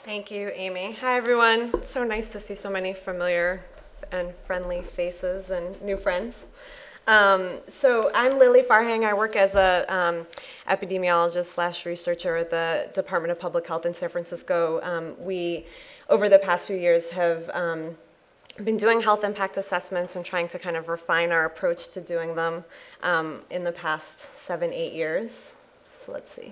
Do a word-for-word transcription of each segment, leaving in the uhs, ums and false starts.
Thank you, Amy. Hi, everyone. It's so nice to see so many familiar and friendly faces and new friends. Um, so I'm Lily Farhang. I work as a um, epidemiologist slash researcher at the Department of Public Health in San Francisco. Um, we, over the past few years, have um, been doing health impact assessments and trying to kind of refine our approach to doing them um, in the past seven, eight years. So let's see.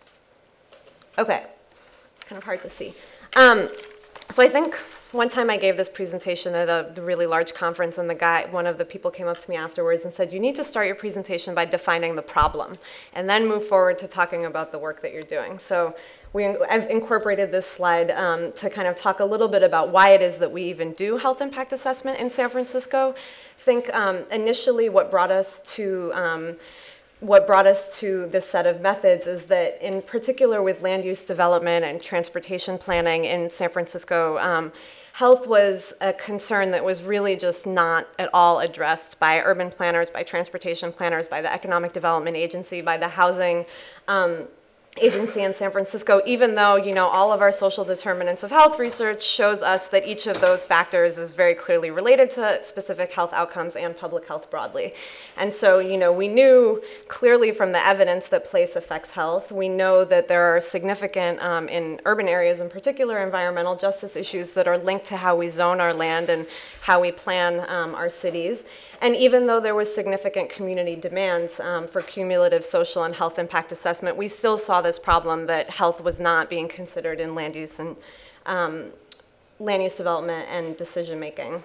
Okay. Kind of hard to see. Um, so I think one time I gave this presentation at a really large conference, and the guy, one of the people came up to me afterwards and said, you need to start your presentation by defining the problem, and then move forward to talking about the work that you're doing. So we, I've incorporated this slide um, to kind of talk a little bit about why it is that we even do health impact assessment in San Francisco. I think um, initially what brought us to um, what brought us to this set of methods is that, in particular with land use development and transportation planning in San Francisco, um, health was a concern that was really just not at all addressed by urban planners, by transportation planners, by the Economic Development Agency, by the housing um, agency in San Francisco, even though, you know, all of our social determinants of health research shows us that each of those factors is very clearly related to specific health outcomes and public health broadly. And so, you know, we knew clearly from the evidence that place affects health. We know that there are significant, um, in urban areas in particular, environmental justice issues that are linked to how we zone our land and how we plan um, our cities. And even though there was significant community demands um, for cumulative social and health impact assessment, we still saw this problem that health was not being considered in land use and um, land use development and decision making.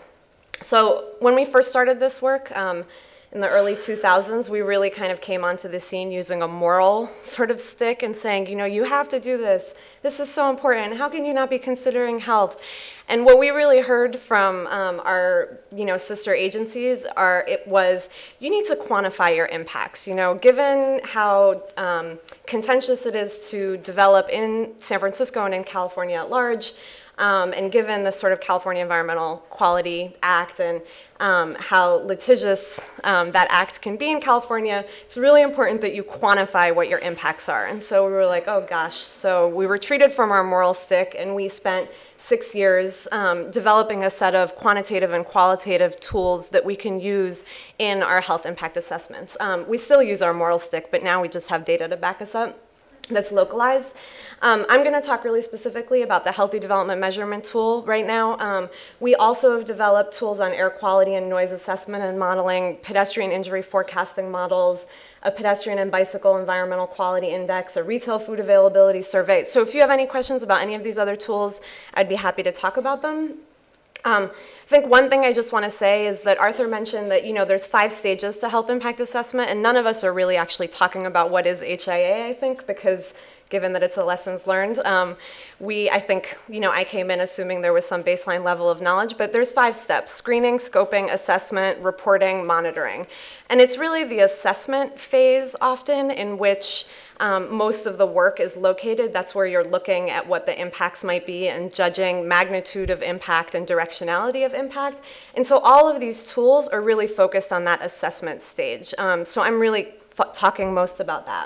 So when we first started this work, um, in the early two thousands, we really kind of came onto the scene using a moral sort of stick and saying, you know, you have to do this. This is so important. How can you not be considering health? And what we really heard from um, our, you know, sister agencies are, it was, you need to quantify your impacts. You know, given how um, contentious it is to develop in San Francisco and in California at large, Um, and given the sort of California Environmental Quality Act and um, how litigious um, that act can be in California, it's really important that you quantify what your impacts are. And so we were like, oh gosh. So we retreated from our moral stick, and we spent six years um, developing a set of quantitative and qualitative tools that we can use in our health impact assessments. Um, we still use our moral stick, but now we just have data to back us up that's localized. Um, I'm going to talk really specifically about the Healthy Development Measurement tool right now. Um, we also have developed tools on air quality and noise assessment and modeling, pedestrian injury forecasting models, a pedestrian and bicycle environmental quality index, a retail food availability survey. So if you have any questions about any of these other tools, I'd be happy to talk about them. Um, I think one thing I just want to say is that Arthur mentioned that, you know, there's five stages to health impact assessment, and none of us are really actually talking about what is H I A, I think, because given that it's a lessons learned, um, we, I think, you know, I came in assuming there was some baseline level of knowledge, but there's five steps: screening, scoping, assessment, reporting, monitoring. And it's really the assessment phase often in which Um, most of the work is located. That's where you're looking at what the impacts might be and judging magnitude of impact and directionality of impact. And so all of these tools are really focused on that assessment stage. Um, so I'm really f- talking most about that.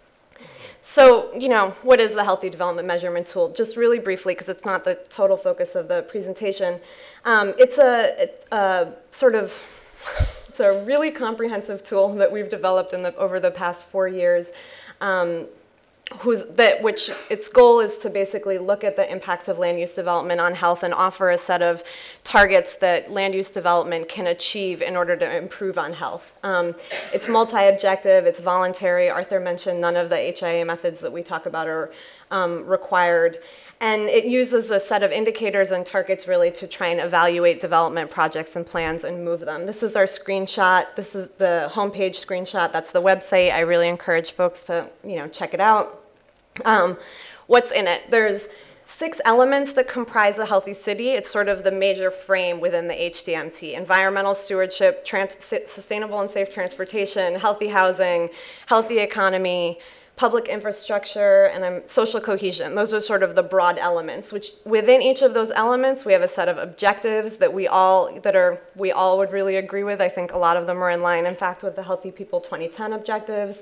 So, you know, what is the Healthy Development Measurement tool? Just really briefly, because it's not the total focus of the presentation. Um, it's a, a sort of, it's a really comprehensive tool that we've developed in the, over the past four years. Um, who's that, which its goal is to basically look at the impacts of land use development on health and offer a set of targets that land use development can achieve in order to improve on health. Um, it's multi-objective, it's voluntary. Arthur mentioned none of the H I A methods that we talk about are um, required. And it uses a set of indicators and targets really to try and evaluate development projects and plans and move them. This is our screenshot. This is the homepage screenshot. That's the website. I really encourage folks to, you know, check it out. Um, what's in it? There's six elements that comprise a healthy city. It's sort of the major frame within the H D M T: environmental stewardship, trans- sustainable and safe transportation, healthy housing, healthy economy, public infrastructure, and um, social cohesion. Those are sort of the broad elements, which within each of those elements, we have a set of objectives that we all, that are, we all would really agree with. I think a lot of them are in line, in fact, with the Healthy People twenty ten objectives.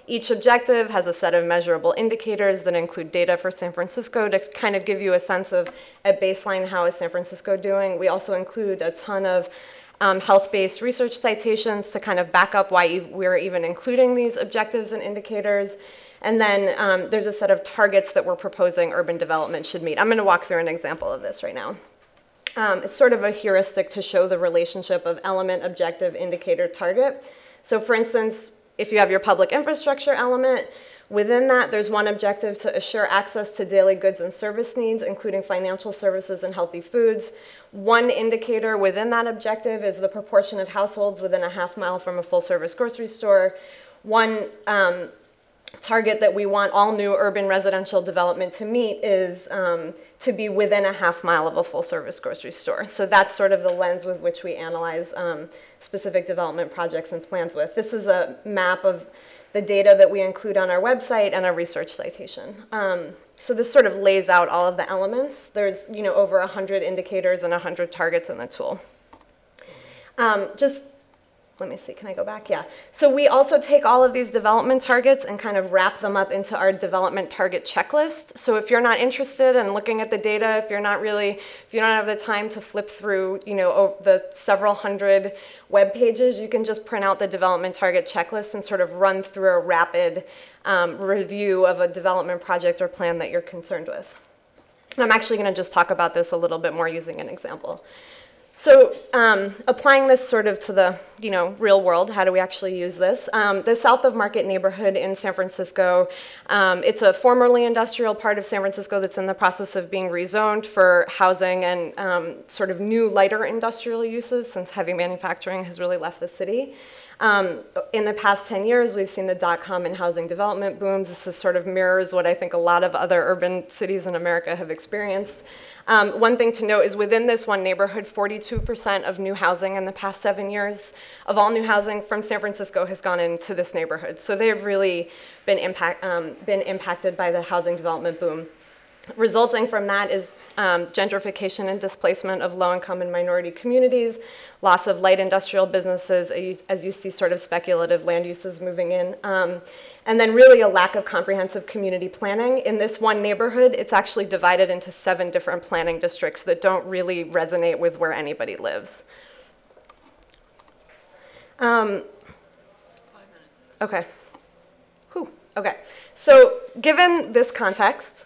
Each objective has a set of measurable indicators that include data for San Francisco to kind of give you a sense of, at baseline, how is San Francisco doing. We also include a ton of um, health-based research citations to kind of back up why we're even including these objectives and indicators. And then um, there's a set of targets that we're proposing urban development should meet. I'm going to walk through an example of this right now. Um, it's sort of a heuristic to show the relationship of element, objective, indicator, target. So for instance, if you have your public infrastructure element, within that there's one objective to assure access to daily goods and service needs, including financial services and healthy foods. One indicator within that objective is the proportion of households within a half mile from a full-service grocery store. One um, target that we want all new urban residential development to meet is um, to be within a half mile of a full-service grocery store. So that's sort of the lens with which we analyze um, specific development projects and plans with. This is a map of the data that we include on our website and a research citation. Um, so this sort of lays out all of the elements. There's, you know, over one hundred indicators and one hundred targets in the tool. Um, just Let me see, can I go back? Yeah. So we also take all of these development targets and kind of wrap them up into our development target checklist. So if you're not interested in looking at the data, if you're not really, if you don't have the time to flip through, you know, the several hundred web pages, you can just print out the development target checklist and sort of run through a rapid um, review of a development project or plan that you're concerned with. And I'm actually going to just talk about this a little bit more using an example. So um, applying this sort of to the, you know, real world, how do we actually use this? Um, the South of Market neighborhood in San Francisco, um, it's a formerly industrial part of San Francisco that's in the process of being rezoned for housing and um, sort of new lighter industrial uses since heavy manufacturing has really left the city. Um, in the past ten years, we've seen the dot-com and housing development booms. This is sort of mirrors what I think a lot of other urban cities in America have experienced. Um, one thing to note is within this one neighborhood, forty-two percent of new housing in the past seven years of all new housing from San Francisco has gone into this neighborhood. So they've really been, impact, um, been impacted by the housing development boom. Resulting from that is um, gentrification and displacement of low-income and minority communities, loss of light industrial businesses, as you see sort of speculative land uses moving in, um, and then really a lack of comprehensive community planning. In this one neighborhood, it's actually divided into seven different planning districts that don't really resonate with where anybody lives. Um, Five minutes. Okay. Whew. Okay. So given this context,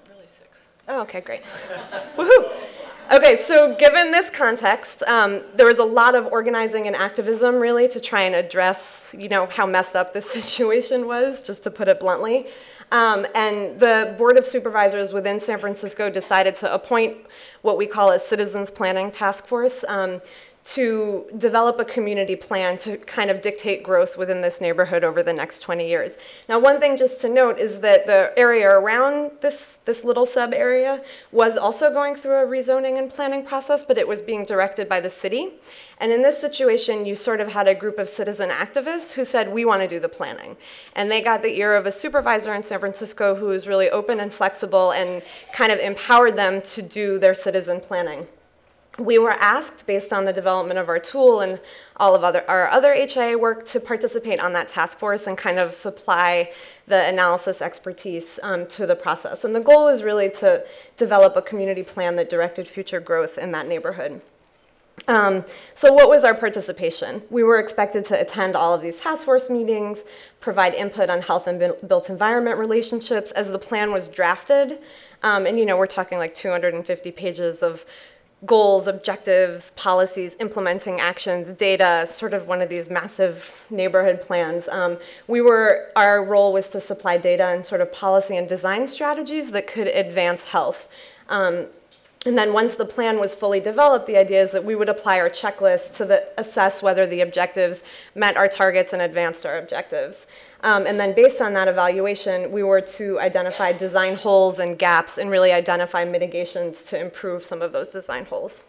oh, okay, great. Woohoo! Okay, so given this context, um, there was a lot of organizing and activism really to try and address, you know, how messed up this situation was, just to put it bluntly. Um, and the Board of Supervisors within San Francisco decided to appoint what we call a Citizens Planning Task Force um, to develop a community plan to kind of dictate growth within this neighborhood over the next twenty years. Now, one thing just to note is that the area around this, this little sub-area was also going through a rezoning and planning process, but it was being directed by the city. And in this situation, you sort of had a group of citizen activists who said, we want to do the planning. And they got the ear of a supervisor in San Francisco who was really open and flexible and kind of empowered them to do their citizen planning. We were asked, based on the development of our tool and all of other, our other H I A work, to participate on that task force and kind of supply the analysis expertise um, to the process. And the goal was really to develop a community plan that directed future growth in that neighborhood. Um, so what was our participation? We were expected to attend all of these task force meetings, provide input on health and built environment relationships as the plan was drafted. Um, and you know, we're talking like two hundred fifty pages of goals, objectives, policies, implementing actions, data, sort of one of these massive neighborhood plans. Um, we were, our role was to supply data and sort of policy and design strategies that could advance health. Um, and then once the plan was fully developed, the idea is that we would apply our checklist to the, assess whether the objectives met our targets and advanced our objectives. Um, and then based on that evaluation, we were to identify design holes and gaps and really identify mitigations to improve some of those design holes.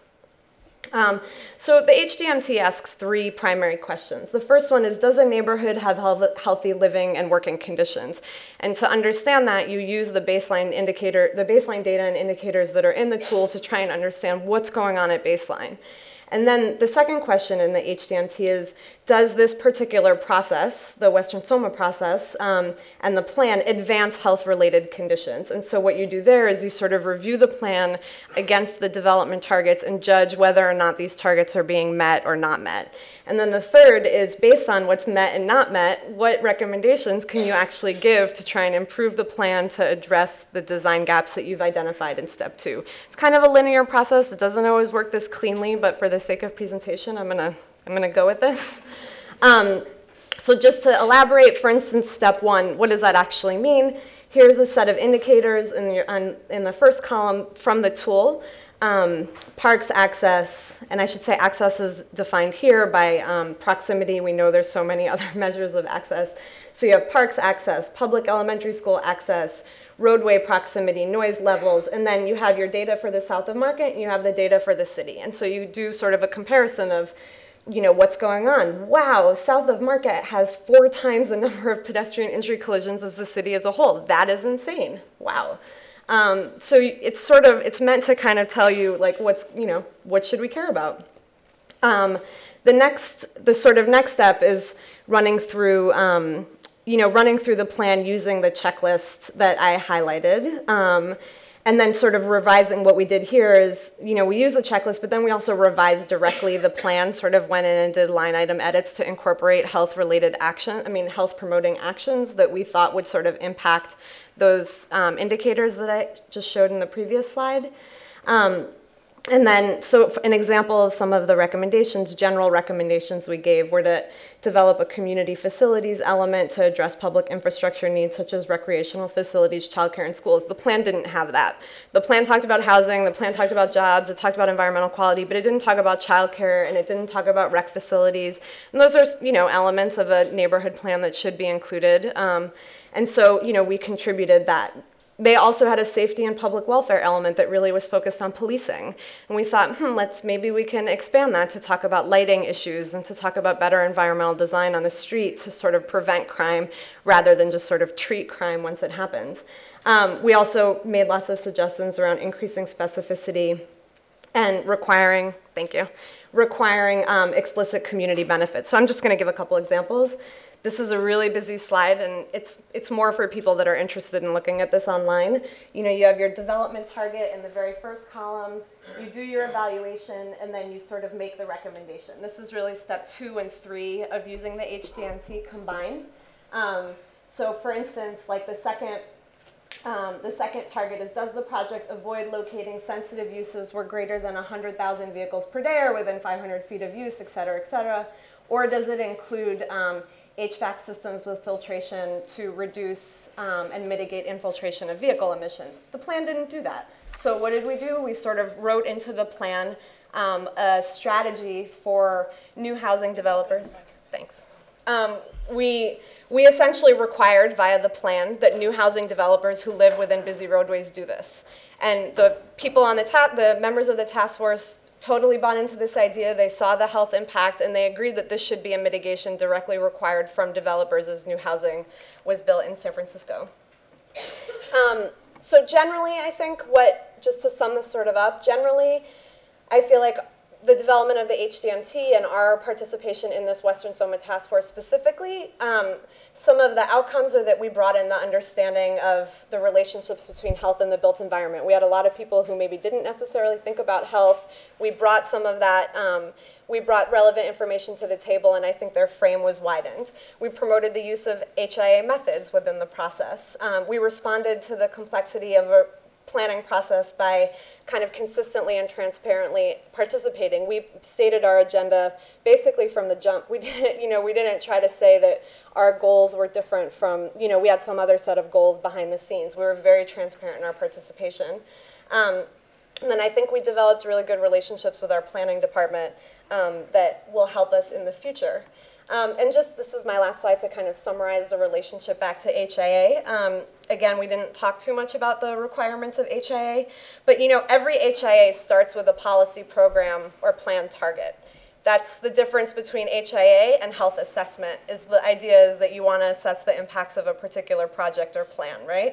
Um, so the H D M T asks three primary questions. The first one is, does a neighborhood have healthy living and working conditions? And to understand that, you use the baseline indicator, the baseline data and indicators that are in the tool to try and understand what's going on at baseline. And then the second question in the H D M T is, does this particular process, the Western SOMA process, um, and the plan advance health-related conditions? And so what you do there is you sort of review the plan against the development targets and judge whether or not these targets are being met or not met. And then the third is, based on what's met and not met, what recommendations can you actually give to try and improve the plan to address the design gaps that you've identified in step two? It's kind of a linear process. It doesn't always work this cleanly, but for the sake of presentation, I'm gonna, I'm gonna go with this. Um, so just to elaborate, for instance, step one, what does that actually mean? Here's a set of indicators in the, on, in the first column from the tool. Um, parks access, and I should say access is defined here by um, proximity. We know there's so many other measures of access. So you have parks access, public elementary school access, roadway proximity, noise levels, and then you have your data for the South of Market, and you have the data for the city. And so you do sort of a comparison of, you know, what's going on. Wow, South of Market has four times the number of pedestrian injury collisions as the city as a whole. That is insane. Wow. Um, so it's sort of, it's meant to kind of tell you, like, what's, you know, what should we care about? Um, the next, the sort of next step is running through, um, you know, running through the plan using the checklist that I highlighted. Um, and then sort of revising. What we did here is, you know, we use the checklist, but then we also revised directly the plan, sort of went in and did line item edits to incorporate health-related action, I mean, health-promoting actions that we thought would sort of impact those um, indicators that I just showed in the previous slide. Um, and then, so an example of some of the recommendations, general recommendations we gave were to develop a community facilities element to address public infrastructure needs such as recreational facilities, childcare, and schools. The plan didn't have that. The plan talked about housing, the plan talked about jobs, it talked about environmental quality, but it didn't talk about childcare, and it didn't talk about rec facilities. And those are, you know, elements of a neighborhood plan that should be included. Um, And so, you know, we contributed that. They also had a safety and public welfare element that really was focused on policing. And we thought, hmm, let's, maybe we can expand that to talk about lighting issues and to talk about better environmental design on the street to sort of prevent crime rather than just sort of treat crime once it happens. Um, we also made lots of suggestions around increasing specificity and requiring, thank you, requiring um, explicit community benefits. So I'm just gonna give a couple examples. This is a really busy slide, and it's, it's more for people that are interested in looking at this online. You know, you have your development target in the very first column, you do your evaluation, and then you sort of make the recommendation. This is really step two and three of using the H D M T combined. Um, so for instance, like the second, um, the second target is, does the project avoid locating sensitive uses where greater than one hundred thousand vehicles per day or within five hundred feet of use, et cetera, et cetera? Or does it include um, H V A C systems with filtration to reduce um, and mitigate infiltration of vehicle emissions? The plan didn't do that. So what did we do? We sort of wrote into the plan um, a strategy for new housing developers. Thanks. Um, we, we essentially required via the plan that new housing developers who live within busy roadways do this. And the people on the, ta the members of the task force totally bought into this idea. They saw the health impact, and they agreed that this should be a mitigation directly required from developers as new housing was built in San Francisco. Um, so generally, I think what, just to sum this sort of up, generally, I feel like the development of the H D M T and our participation in this Western SOMA task force specifically, um, some of the outcomes are that we brought in the understanding of the relationships between health and the built environment. We had a lot of people who maybe didn't necessarily think about health. We brought some of that, um, we brought relevant information to the table, and I think their frame was widened. We promoted the use of H I A methods within the process. Um, we responded to the complexity of a planning process by kind of consistently and transparently participating. We stated our agenda basically from the jump. We didn't, you know, we didn't try to say that our goals were different from, you know, we had some other set of goals behind the scenes. We were very transparent in our participation. Um, and then I think we developed really good relationships with our planning department um, that will help us in the future. Um, and just, this is my last slide to kind of summarize the relationship back to H I A. Um, again, we didn't talk too much about the requirements of H I A, but you know, every H I A starts with a policy program or plan target. That's the difference between H I A and health assessment. Is the idea is that you want to assess the impacts of a particular project or plan, right?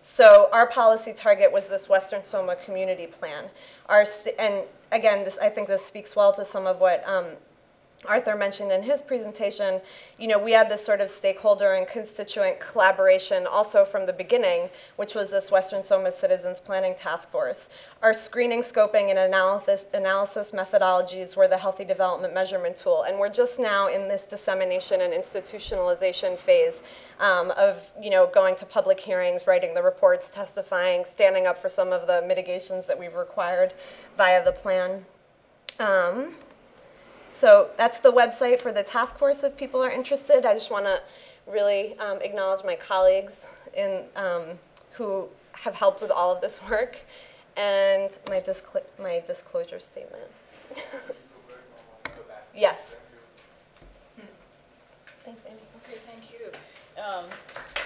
So our policy target was this Western Soma community plan. Our st- and again, this, I think this speaks well to some of what um, Arthur mentioned in his presentation. You know, we had this sort of stakeholder and constituent collaboration also from the beginning, which was this Western Soma Citizens Planning Task Force. Our screening, scoping, and analysis, analysis methodologies were the Healthy Development Measurement Tool, and we're just now in this dissemination and institutionalization phase um, of, you know, going to public hearings, writing the reports, testifying, standing up for some of the mitigations that we've required via the plan. Um, So that's the website for the task force if people are interested. I just want to really um, acknowledge my colleagues in, um, who have helped with all of this work, and my, discl- my disclosure statement. Yes. Thanks, Amy. Okay, thank you. Um,